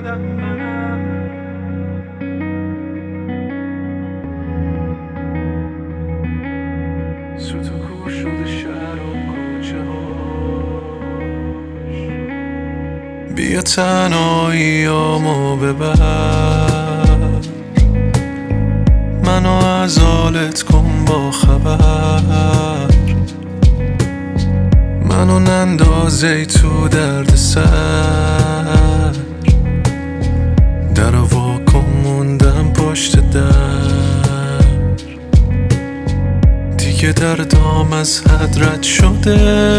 سوت و کور شده شهر و کوچه هاش. بیا تنهاییامو ببر، منو از حالت کن با خبر، منو نندازی تو درد سر، در واکن موندم پشت در، دیگه دردام از حد رد شده،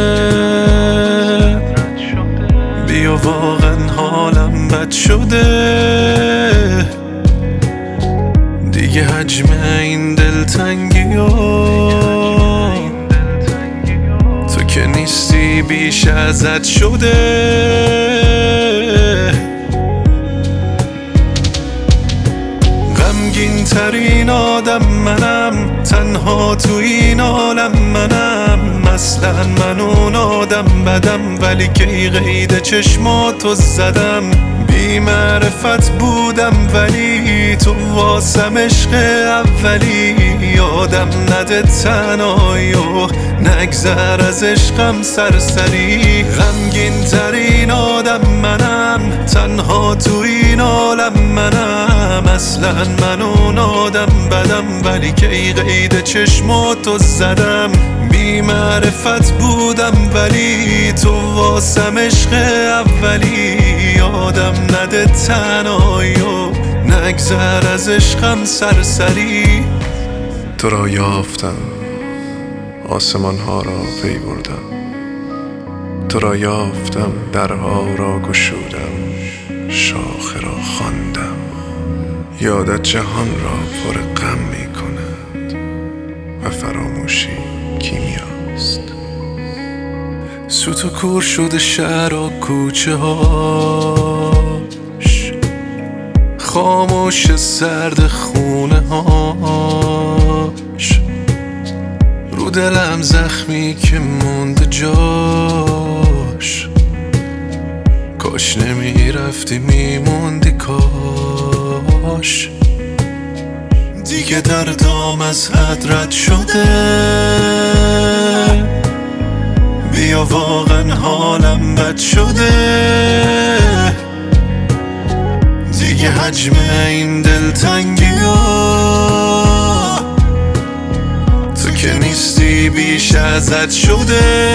بیا واقعا حالم بد شده، دیگه حجم این دلتنگی تو که نیستی بیش ازت شده. غمگین ترین آدم منم، تنها تو این عالم منم، اصلا من اون آدم بدم، ولی کی قید چشماتو زدم، بی معرفت بودم ولی تو واسم عشق اولی، یادم نده تنهایی و نگذر از عشقم سرسری. غمگین ترین آدم منم، تنها تو این عالم منم، اصلا من اون آدم بدم، ولی کی قید چشماتو زدم، بی معرفت بودم ولی تو واسم عشق اولی، یادم نده تنهایی و نگذر از عشقم سرسری. تو را یافتم، آسمان ها را پی بردم، تو را یافتم، درها را گشودم، شاخه را خواندم، یادت جهان را پر غم می کند و فراموشی کیمیاست. سوت و کور شده شهر و کوچه هاش، خاموش سرد خونه هاش، رو دلم زخمی که مونده جاش، کاش نمیرفتی میموندی کاش، دیگه دردام از حد رد شده، بیا واقعا حالم بد شده، دیگه حجم این دلتنگی تو که نیستی بیش ازت شده.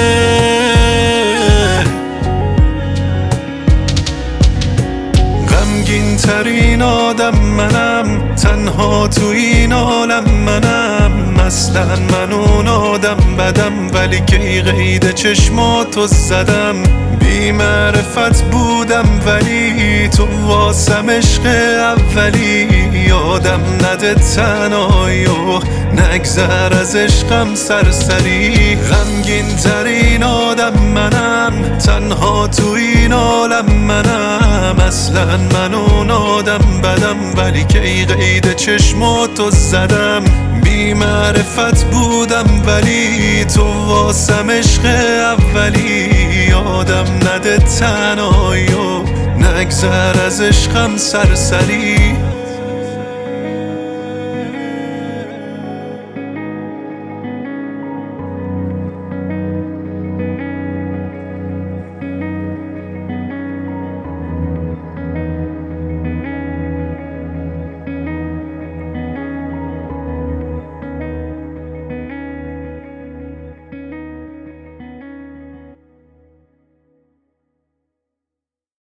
غمگین ترین آدم منم، تنها تو این عالم منم، اصلا من اون آدم بدم، ولی کی قید چشماتو زدم، بی معرفت بودم ولی تو واسم عشق اولی، یادم نده تنهایی و نگذر از عشقم سرسری. غمگین ترین آدم منم، تنها تو این عالم منم، اصلا من اون آدم بدم، ولی کی قید چشماتو زدم، بی معرفت بودم ولی تو واسم عشق اولی، یادم نده تنهایی و نگذر از عشقم سرسری.